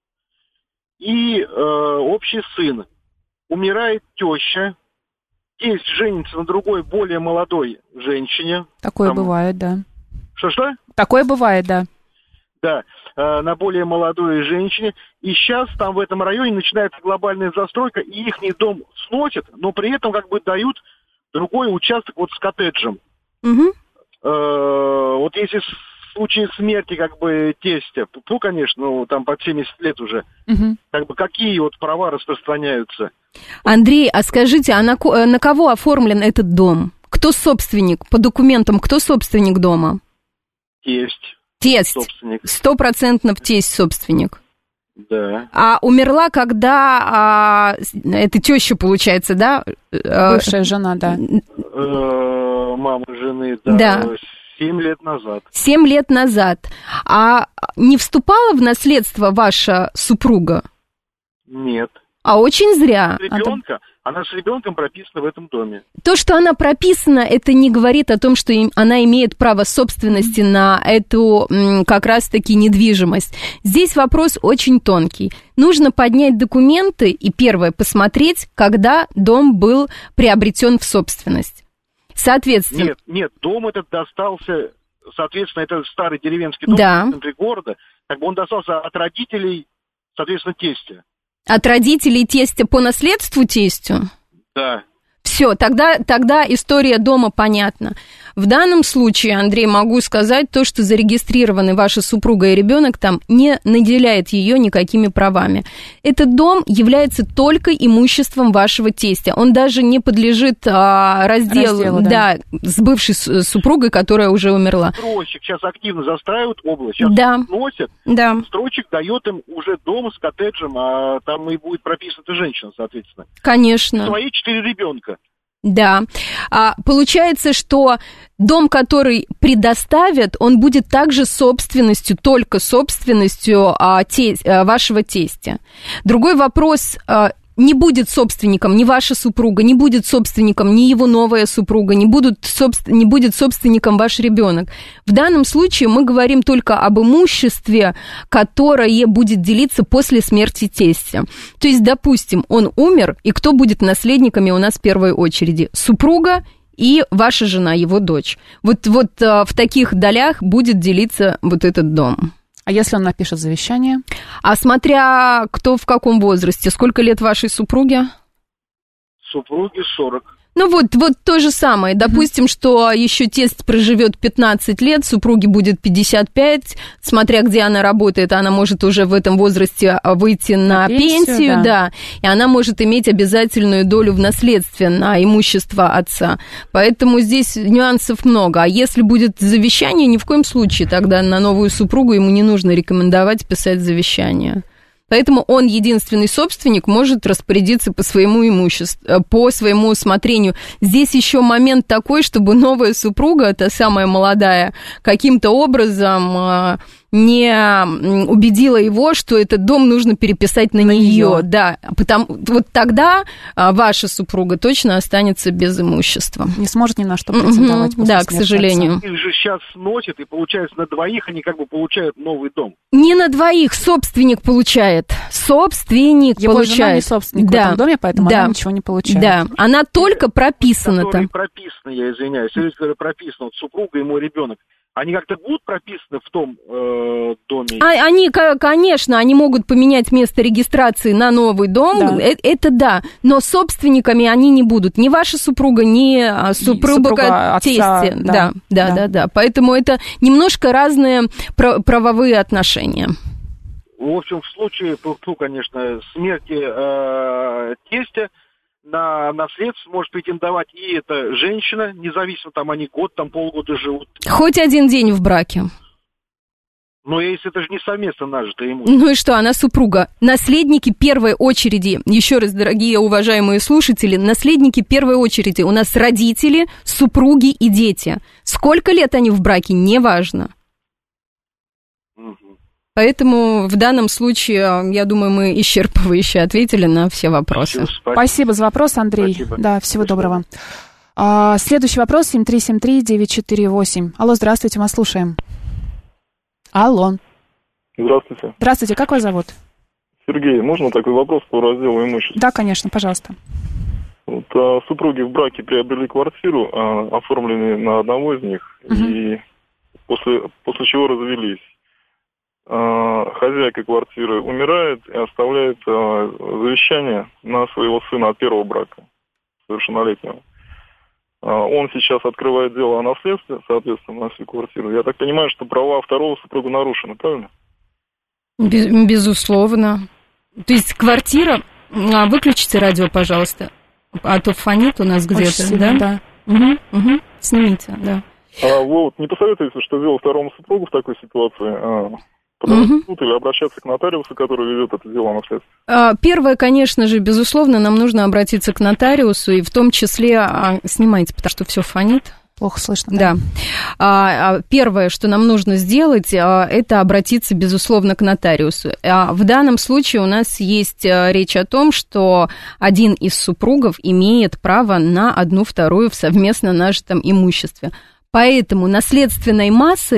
и э, общий сын. Умирает теща, тесть женится на другой, более молодой женщине. Такое Там... бывает, да. Что-что? Такое бывает, да. Да, э, на более молодой женщине. И сейчас там в этом районе начинается глобальная застройка, и ихний дом сносят, но при этом как бы дают другой участок вот с коттеджем. Угу. Э, вот если в случае смерти как бы тестя, ну, конечно, ну, там под семьдесят лет уже, угу. как бы какие вот права распространяются? Андрей, а скажите, а на, на кого оформлен этот дом? Кто собственник? По документам, кто собственник дома? Тесть. Тесть. Стопроцентно тесть собственник. Да. А умерла, когда а, это теща, получается, да? Бывшая жена, да. Мама жены, да. Да. Семь лет назад. Семь лет назад. А не вступала в наследство ваша супруга? Нет. А очень зря. Ребенка, она с ребенком прописана в этом доме. То, что она прописана, это не говорит о том, что им, она имеет право собственности на эту как раз-таки недвижимость. Здесь вопрос очень тонкий. Нужно поднять документы и, первое, посмотреть, когда дом был приобретен в собственность. Соответственно... Нет, нет, дом этот достался, соответственно, это старый деревенский дом да. в центре города, как бы он достался от родителей, соответственно, тестя. От родителей тестя по наследству тестю? Да. Все, тогда, тогда история дома понятна. В данном случае, Андрей, могу сказать, то, что зарегистрированы ваша супруга и ребенок там, не наделяет ее никакими правами. Этот дом является только имуществом вашего тестя. Он даже не подлежит а, разделу, разделу да. да, с бывшей супругой, которая уже умерла. Стройщик сейчас активно застраивают область, сейчас да. сносят. Да. Стройщик дает им уже дом с коттеджем, а там и будет прописана эта женщина, соответственно. Конечно. Свои четыре ребенка. Да. А, получается, что дом, который предоставят, он будет также собственностью, только собственностью а, те, а, вашего тестя. Другой вопрос... А, не будет собственником ни ваша супруга, не будет собственником ни его новая супруга, не, будут, не будет собственником ваш ребенок. В данном случае мы говорим только об имуществе, которое будет делиться после смерти тестя. То есть, допустим, он умер, и кто будет наследниками у нас в первой очереди? Супруга и ваша жена, его дочь. Вот, вот в таких долях будет делиться вот этот дом. А если он напишет завещание? А смотря кто в каком возрасте. Сколько лет вашей супруге? Супруге сорок. Ну вот, вот то же самое. Допустим, mm-hmm. что еще тесть проживет пятнадцать лет, супруге будет пятьдесят пять, смотря где она работает, она может уже в этом возрасте выйти на, на пенсию, пенсию да. да, и она может иметь обязательную долю в наследстве на имущество отца. Поэтому здесь нюансов много. А если будет завещание, ни в коем случае тогда на новую супругу ему не нужно рекомендовать писать завещание. Поэтому он, единственный собственник, может распорядиться по своему имуществу, по своему усмотрению. Здесь еще момент такой, чтобы новая супруга, та самая молодая, каким-то образом не убедила его, что этот дом нужно переписать на, на нее. Да, потому, вот тогда ваша супруга точно останется без имущества. Не сможет ни на что претендовать. Mm-hmm. Да, к сожалению. Их же сейчас сносят, и получается на двоих они как бы получают новый дом. Не на двоих, собственник получает. Собственник его получает. Жена не собственник да. в этом доме, поэтому да. она ничего не получает. Да, она только прописана там. Прописано, я извиняюсь, если прописано, вот супруга и мой ребенок. Они как-то будут прописаны в том э, доме? А, они, конечно, они могут поменять место регистрации на новый дом, да. Это, это да, но собственниками они не будут. Ни ваша супруга, ни супруга, супруга тестя. Да. Да, да, да, да, да. Поэтому это немножко разные правовые отношения. В общем, в случае, ну, конечно, смерти э, тестя, на наследство может претендовать и эта женщина, независимо, там они год, там полгода живут. Хоть один день в браке. Но если это же не совместно нажитое имущество. Ну и что, она супруга. Наследники первой очереди, еще раз, дорогие уважаемые слушатели, наследники первой очереди у нас родители, супруги и дети. Сколько лет они в браке, неважно. Угу. Поэтому в данном случае, я думаю, мы исчерпывающе ответили на все вопросы. Спасибо, Спасибо за вопрос, Андрей. Спасибо. Да, всего Спасибо. Доброго. А, следующий вопрос семь три семь три девять четыре восемь. Алло, здравствуйте, мы вас слушаем. Алло. Здравствуйте. Здравствуйте, как вас зовут? Сергей, можно такой вопрос по разделу имущества? Да, конечно, пожалуйста. Вот, а, супруги в браке приобрели квартиру, а, оформленные на одного из них, угу. и после, после чего развелись. Хозяйка квартиры умирает и оставляет а, завещание на своего сына от первого брака, совершеннолетнего. А, он сейчас открывает дело о наследстве, соответственно, на всю квартиру. Я так понимаю, что права второго супруга нарушены, правильно? Без, безусловно. То есть квартира... А, выключите радио, пожалуйста, а то фонит у нас где-то, сильно, да? Да. Угу, угу. Снимите, да. А, вот, не посоветуете, что делать второму супругу в такой ситуации? А... Подавать в суд или обращаться к нотариусу, который ведет это дело о наследстве? Первое, конечно же, безусловно, нам нужно обратиться к нотариусу, и в том числе... А, снимайте, потому что все фонит. Плохо слышно. Да. да. Первое, что нам нужно сделать, это обратиться, безусловно, к нотариусу. В данном случае у нас есть речь о том, что один из супругов имеет право на одну вторую в совместно нажитом имуществе. Поэтому наследственной массой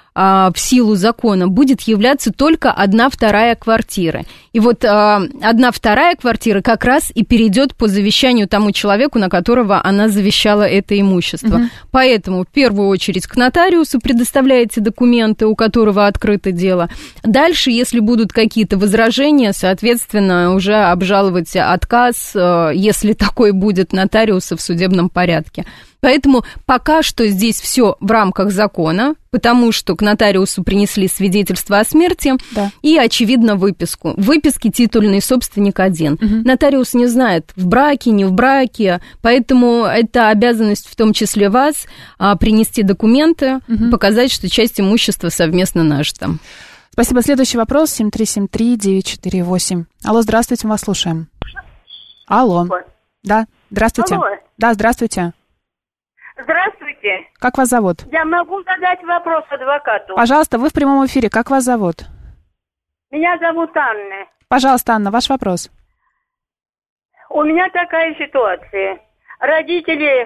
в силу закона будет являться только одна вторая квартиры. И вот а, одна вторая квартира как раз и перейдет по завещанию тому человеку, на которого она завещала это имущество. Угу. Поэтому в первую очередь к нотариусу предоставляете документы, у которого открыто дело. Дальше, если будут какие-то возражения, соответственно, уже обжаловать отказ, если такой будет, нотариуса в судебном порядке. Поэтому пока что здесь все в рамках закона, потому что к нотариусу принесли свидетельство о смерти, да, и, очевидно, выписку. В выписке титульный собственник один. Угу. Нотариус не знает, в браке, не в браке, поэтому это обязанность в том числе вас а, принести документы, угу, показать, что часть имущества совместно нажита. Спасибо. Следующий вопрос семь три семь три девять четыре восемь. Алло, здравствуйте, мы вас слушаем. Алло. Да, здравствуйте. Алло. Да, здравствуйте. Здравствуйте. Как вас зовут? Я могу задать вопрос адвокату? Пожалуйста, вы в прямом эфире. Как вас зовут? Меня зовут Анна. Пожалуйста, Анна, ваш вопрос. У меня такая ситуация. Родители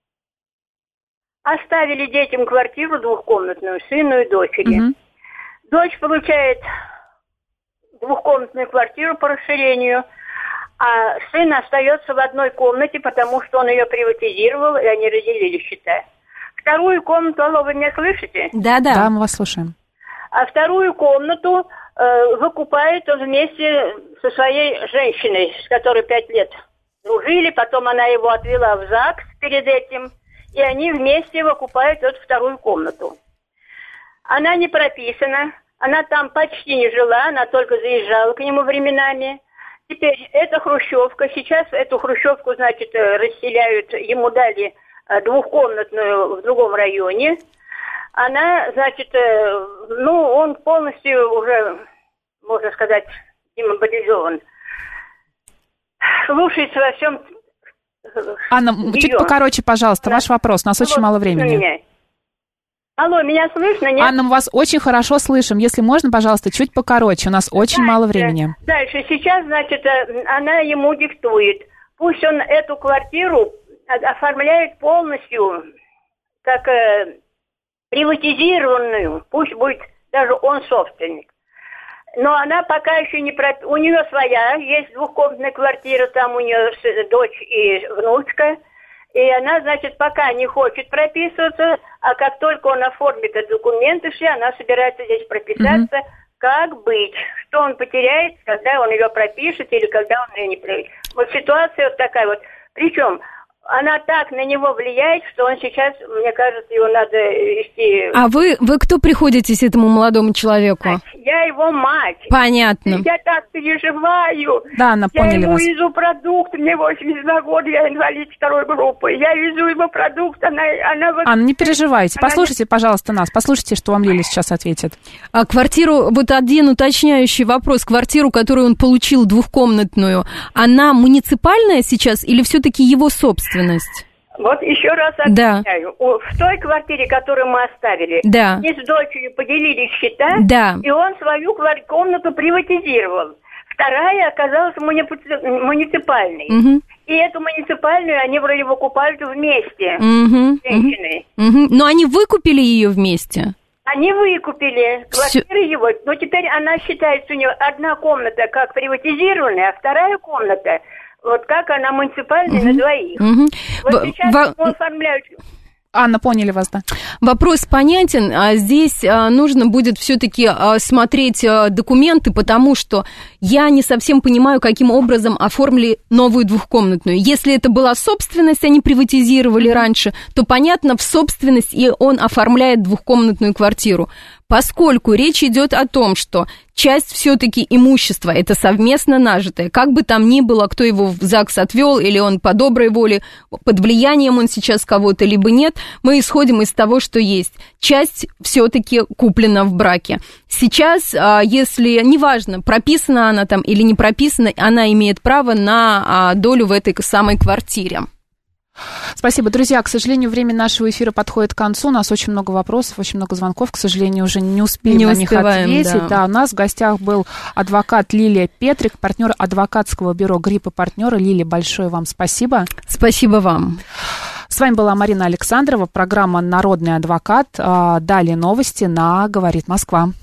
оставили детям квартиру двухкомнатную, сыну и дочери. Угу. Дочь получает двухкомнатную квартиру по расширению, а сын остается в одной комнате, потому что он ее приватизировал, и они разделили счета. Вторую комнату, алло, вы меня слышите? Да, да. Да, мы вас слушаем. А вторую комнату э, выкупает он вместе со своей женщиной, с которой пять лет дружили, потом она его отвела в ЗАГС перед этим, и они вместе выкупают эту вторую комнату. Она не прописана, она там почти не жила, она только заезжала к нему временами. Теперь эта хрущевка, сейчас эту хрущевку, значит, расселяют, ему дали двухкомнатную в другом районе. Она, значит, ну, он полностью уже, можно сказать, демобилизован. Слушается во всем. Анна, ее. Чуть покороче, пожалуйста, да. Ваш вопрос, у нас ну, очень вот, мало времени. Меня. Алло, меня слышно, нет? Анна, мы вас очень хорошо слышим. Если можно, пожалуйста, чуть покороче. У нас очень дальше, мало времени. Дальше. Сейчас, значит, она ему диктует. Пусть он эту квартиру оформляет полностью как э, приватизированную. Пусть будет даже он собственник. Но она пока еще не... Про... У нее своя, есть двухкомнатная квартира, там у нее дочь и внучка. И она, значит, пока не хочет прописываться, а как только он оформит документы все, она собирается здесь прописаться. Mm-hmm. Как быть? Что он потеряет, когда он ее пропишет или когда он ее не пропишет? Вот ситуация вот такая вот. Причем она так на него влияет, что он сейчас, мне кажется, его надо вести... А вы, вы кто приходитесь этому молодому человеку? Я его мать. Понятно. Я так переживаю. Да, Анна, поняли вас. Я ему везу продукт, мне восемьдесят два года, я инвалид второй группы. Я везу ему продукт, она... она вот... Анна, не переживайте. Она... Послушайте, пожалуйста, нас. Послушайте, что вам Лиля сейчас ответит. А квартиру, вот один уточняющий вопрос. Квартиру, которую он получил, двухкомнатную, она муниципальная сейчас или все-таки его собственность? Вот еще раз объясняю. Да. В той квартире, которую мы оставили, да, они с дочерью поделили счета, да, и он свою комнату приватизировал. Вторая оказалась муници... муниципальной. Угу. И эту муниципальную они вроде выкупают вместе угу. с женщиной. Угу. Но они выкупили ее вместе? Они выкупили квартиру его, но теперь она считается, у нее одна комната как приватизированная, а вторая комната... Вот как она муниципальная угу. на двоих. Угу. Вот сейчас Во... его оформляют... Анна, поняли вас, да? Вопрос понятен. А здесь а, нужно будет все-таки а, смотреть а, документы, потому что я не совсем понимаю, каким образом оформили новую двухкомнатную. Если это была собственность, они приватизировали раньше, то, понятно, в собственность и он оформляет двухкомнатную квартиру. Поскольку речь идет о том, что часть все-таки имущества это совместно нажитое, как бы там ни было, кто его в ЗАГС отвел, или он по доброй воле, под влиянием он сейчас кого-то, либо нет, мы исходим из того, что есть. Часть все-таки куплена в браке. Сейчас, если, неважно, прописана она там или не прописана, она имеет право на долю в этой самой квартире. Спасибо, друзья. К сожалению, время нашего эфира подходит к концу. У нас очень много вопросов, очень много звонков. К сожалению, уже не успеем не на них ответить. Да. Да, у нас в гостях был адвокат Лилия Петрик, партнер адвокатского бюро «Грипп и партнеры». Лилия, большое вам спасибо. Спасибо вам. С вами была Марина Александрова, программа «Народный адвокат». Далее новости на «Говорит Москва».